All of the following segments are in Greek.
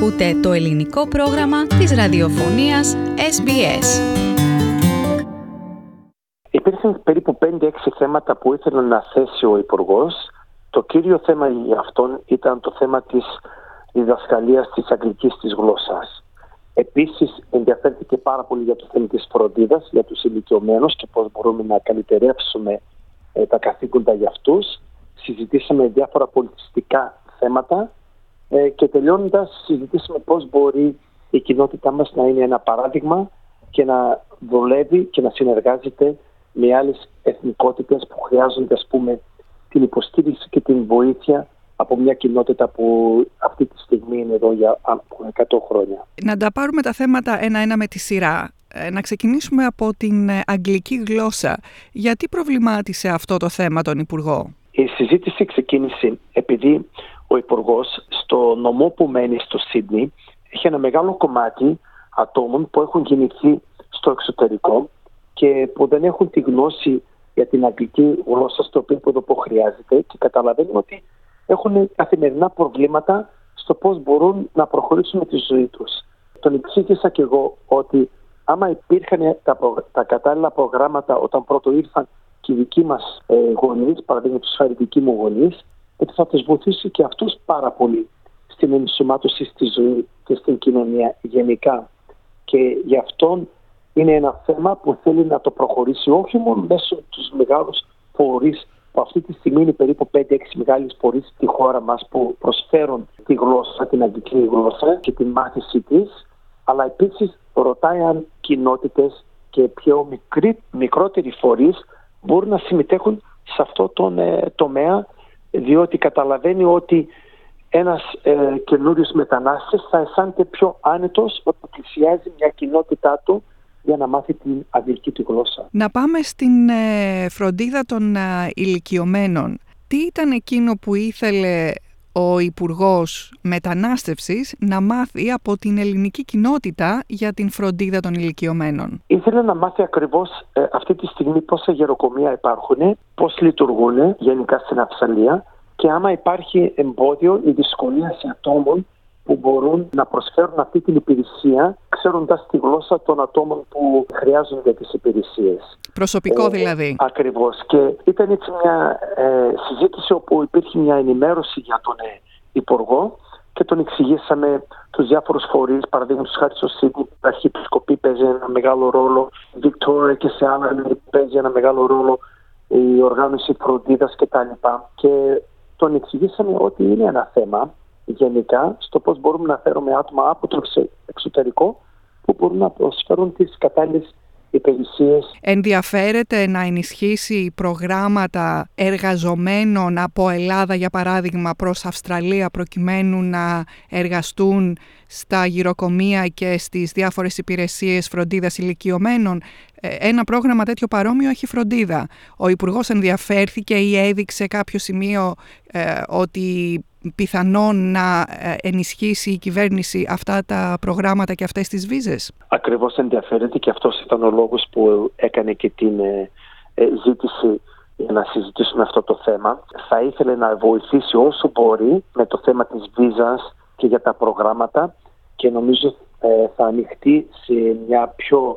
Ακούτε το ελληνικό πρόγραμμα της ραδιοφωνίας SBS. Υπήρχαν περίπου 5-6 θέματα που ήθελε να θέσει ο Υπουργός. Το κύριο θέμα για αυτόν ήταν το θέμα της διδασκαλίας της αγγλικής της γλώσσας. Επίσης ενδιαφέρθηκε πάρα πολύ για το θέμα της φροντίδας για τους ηλικιωμένους και πώς μπορούμε να καλυτερεύσουμε τα καθήκοντα για αυτούς. Συζητήσαμε διάφορα πολιτιστικά θέματα και τελειώνοντας συζητήσαμε πώς μπορεί η κοινότητά μας να είναι ένα παράδειγμα και να δουλεύει και να συνεργάζεται με άλλες εθνικότητες που χρειάζονται, ας πούμε, την υποστήριξη και την βοήθεια από μια κοινότητα που αυτή τη στιγμή είναι εδώ για 100 χρόνια. Να τα πάρουμε τα θέματα ένα-ένα με τη σειρά. Να ξεκινήσουμε από την αγγλική γλώσσα. Γιατί προβλημάτισε αυτό το θέμα τον Υπουργό? Η συζήτηση ξεκίνησε επειδή ο Υπουργός στο νομό που μένει στο Σίδνεϊ έχει ένα μεγάλο κομμάτι ατόμων που έχουν γεννηθεί στο εξωτερικό και που δεν έχουν τη γνώση για την αγγλική γλώσσα στο επίπεδο που χρειάζεται και καταλαβαίνουν ότι έχουν καθημερινά προβλήματα στο πώς μπορούν να προχωρήσουν με τη ζωή τους. Τον εξήγησα και εγώ ότι άμα υπήρχαν τα κατάλληλα προγράμματα όταν πρώτο ήρθαν και οι δικοί μας γονείς, παραδείγματος χάρη δικοί μου γονείς, ότι θα τους βοηθήσει και αυτούς πάρα πολύ στην ενσωμάτωση στη ζωή και στην κοινωνία γενικά. Και γι' αυτόν είναι ένα θέμα που θέλει να το προχωρήσει όχι μόνο μέσω τους μεγάλους φορείς που αυτή τη στιγμή είναι περίπου 5-6 μεγάλες φορείς στη χώρα μας που προσφέρουν τη γλώσσα, την αγγλική γλώσσα και την μάθηση της, αλλά επίσης ρωτάει αν κοινότητες και πιο μικρότεροι φορείς μπορούν να συμμετέχουν σε αυτό τον τομέα, διότι καταλαβαίνει ότι ένας καινούριος μετανάστης θα αισθάνεται πιο άνετος όταν πλησιάζει μια κοινότητά του για να μάθει την αγγλική του γλώσσα. Να πάμε στην φροντίδα των ηλικιωμένων. Τι ήταν εκείνο που ήθελε ο Υπουργός Μετανάστευσης να μάθει από την ελληνική κοινότητα για την φροντίδα των ηλικιωμένων? Ήθελε να μάθει ακριβώς αυτή τη στιγμή πόσα γεροκομεία υπάρχουν, πώς λειτουργούν γενικά στην Αυστραλία και άμα υπάρχει εμπόδιο ή δυσκολία σε ατόμων που μπορούν να προσφέρουν αυτή την υπηρεσία ξέροντας τη γλώσσα των ατόμων που χρειάζονται τις υπηρεσίες. Προσωπικό δηλαδή. Ακριβώς. Και ήταν έτσι μια συζήτηση όπου υπήρχε μια ενημέρωση για τον Υπουργό και τον εξηγήσαμε τους διάφορους φορείς, παραδείγματος χάρη στο Σίδνεϊ, η Αρχιεπισκοπή παίζει ένα μεγάλο ρόλο, Βικτόρια και σε άλλα παίζει ένα μεγάλο ρόλο, η οργάνωση φροντίδας κτλ. Και τον εξηγήσαμε ότι είναι ένα θέμα γενικά στο πώς μπορούμε να φέρουμε άτομα από το εξωτερικό που μπορούν να προσφέρουν τις κατάλληλες υπηρεσίες. Ενδιαφέρεται να ενισχύσει προγράμματα εργαζομένων από Ελλάδα, για παράδειγμα, προς Αυστραλία προκειμένου να εργαστούν στα γυροκομεία και στις διάφορες υπηρεσίες φροντίδας ηλικιωμένων? Ένα πρόγραμμα τέτοιο παρόμοιο έχει φροντίδα. Ο Υπουργός ενδιαφέρθηκε ή έδειξε κάποιο σημείο ότι πιθανόν να ενισχύσει η κυβέρνηση αυτά τα προγράμματα και αυτές τις βίζες? Ακριβώς ενδιαφέρεται και αυτός ήταν ο λόγος που έκανε και την ζήτηση για να συζητήσουμε αυτό το θέμα. Θα ήθελε να βοηθήσει όσο μπορεί με το θέμα της βίζας και για τα προγράμματα και νομίζω θα ανοιχτεί σε μια πιο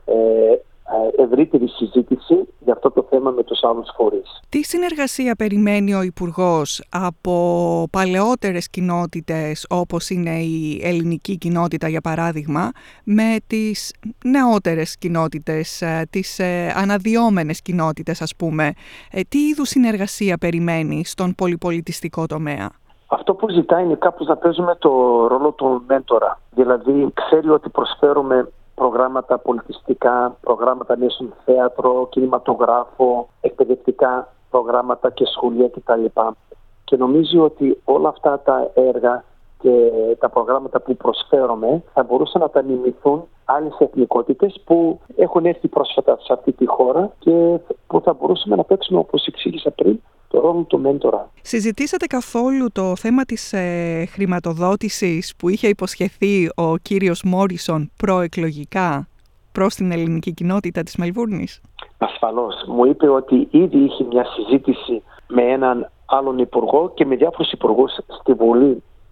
ευρύτερη συζήτηση για αυτό το θέμα με τους άλλους φορείς. Τι συνεργασία περιμένει ο Υπουργός από παλαιότερες κοινότητες όπως είναι η ελληνική κοινότητα, για παράδειγμα, με τις νεότερες κοινότητες, τις αναδυόμενες κοινότητες, ας πούμε? Τι είδους συνεργασία περιμένει στον πολυπολιτιστικό τομέα? Αυτό που ζητάει είναι κάπως να παίζουμε το ρόλο του μέντορα. Δηλαδή ξέρει ότι προσφέρουμε προγράμματα πολιτιστικά, προγράμματα μέσων θέατρο, κινηματογράφο, εκπαιδευτικά προγράμματα και σχολεία κτλ. Και νομίζει ότι όλα αυτά τα έργα και τα προγράμματα που προσφέρουμε θα μπορούσαν να τα μιμηθούν άλλες εθνικότητες που έχουν έρθει πρόσφατα σε αυτή τη χώρα και που θα μπορούσαμε να παίξουμε, όπως εξήγησα πριν, το ρόλο του μέντορα. Συζητήσατε καθόλου το θέμα της χρηματοδότησης που είχε υποσχεθεί ο κύριος Μόρισον προεκλογικά προς την ελληνική κοινότητα της Μελβούρνης? Ασφαλώς. Μου είπε ότι ήδη είχε μια συζήτηση με έναν άλλον υπουργό και με διάφορους υπουργούς στη Βουλή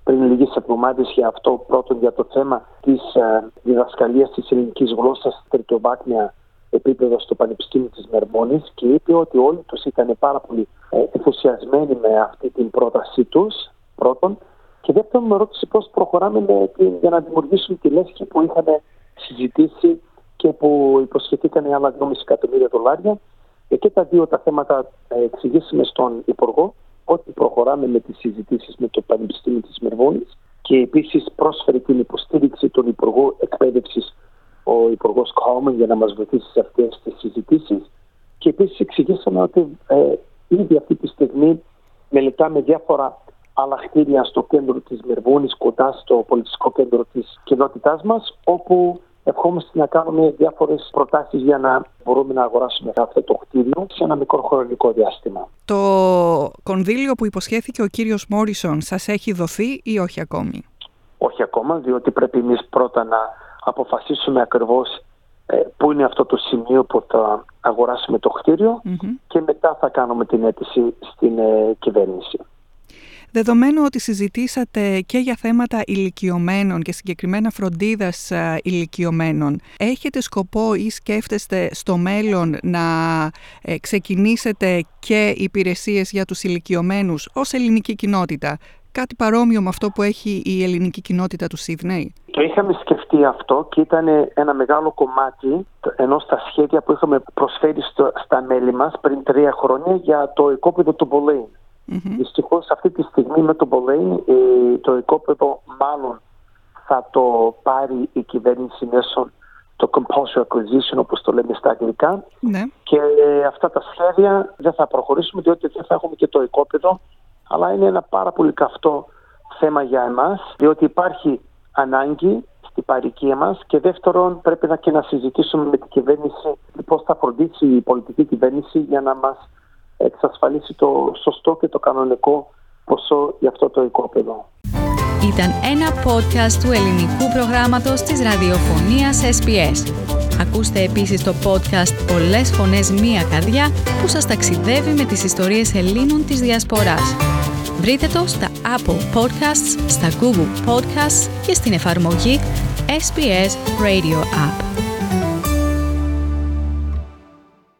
πριν λίγες εβδομάδες για αυτό, πρώτον για το θέμα της διδασκαλίας της ελληνικής γλώσσας σε τριτοβάθμια επίπεδο στο Πανεπιστήμιο της Μερμόνης, και είπε ότι όλοι τους ήταν πάρα πολύ ενθουσιασμένοι με αυτή την πρότασή τους, πρώτον. Και δεύτερον, με ρώτησε πώς προχωράμε για να δημιουργήσουμε τη λέσχη που είχαμε συζητήσει και που υποσχεθήκαν άλλα 2,5 εκατομμύρια δολάρια. Και τα δύο τα θέματα εξηγήσαμε στον Υπουργό ότι προχωράμε με τις συζητήσεις με το Πανεπιστήμιο της Μερμόνης, και επίσης πρόσφερε την υποστήριξη των Υπουργού Εκπαίδευσης ο Υπουργός Κόμεν για να μας βοηθήσει σε αυτές τις συζητήσεις. Και επίσης εξηγήσαμε ότι ήδη αυτή τη στιγμή μελετάμε διάφορα άλλα κτίρια στο κέντρο της Μερμόνης, κοντά στο πολιτιστικό κέντρο της κοινότητάς μας, όπου ευχόμαστε να κάνουμε διάφορες προτάσεις για να μπορούμε να αγοράσουμε αυτό το κτίριο σε ένα μικρό χρονικό διάστημα. Το κονδύλιο που υποσχέθηκε ο κύριος Μόρισον σας έχει δοθεί ή όχι ακόμη? Όχι ακόμα, διότι πρέπει εμείς πρώτα να αποφασίσουμε ακριβώς πού είναι αυτό το σημείο που θα αγοράσουμε το κτίριο και μετά θα κάνουμε την αίτηση στην κυβέρνηση. Δεδομένου ότι συζητήσατε και για θέματα ηλικιωμένων και συγκεκριμένα φροντίδας ηλικιωμένων, έχετε σκοπό ή σκέφτεστε στο μέλλον να ξεκινήσετε και υπηρεσίες για τους ηλικιωμένους ως ελληνική κοινότητα? Κάτι παρόμοιο με αυτό που έχει η ελληνική κοινότητα του Σίδνεϊ? Το είχαμε σκεφτεί αυτό και ήταν ένα μεγάλο κομμάτι ενώ στα σχέδια που είχαμε προσφέρει στα μέλη μας πριν 3 χρόνια για το οικόπεδο του Μπολέιν. Δυστυχώς αυτή τη στιγμή με το Μπολέιν το οικόπεδο μάλλον θα το πάρει η κυβέρνηση μέσω το compulsory acquisition, όπως το λέμε στα αγγλικά. Και αυτά τα σχέδια δεν θα προχωρήσουμε διότι δεν θα έχουμε και το οικόπεδο, αλλά είναι ένα πάρα πολύ καυτό θέμα για εμάς, διότι υπάρχει ανάγκη στην παροικία μας, και δεύτερον πρέπει να συζητήσουμε με την κυβέρνηση πώς θα φροντίσει η πολιτική κυβέρνηση για να μας εξασφαλίσει το σωστό και το κανονικό ποσό για αυτό το οικόπεδο. Ήταν ένα podcast του ελληνικού προγράμματος της ραδιοφωνίας SBS. Ακούστε επίσης το podcast «Πολλές φωνές, μία καρδιά» που σας ταξιδεύει με τις ιστορίες Ελλήνων της Διασποράς. Βρείτε το στα Apple Podcasts, στα Google Podcasts και στην εφαρμογή SBS Radio App.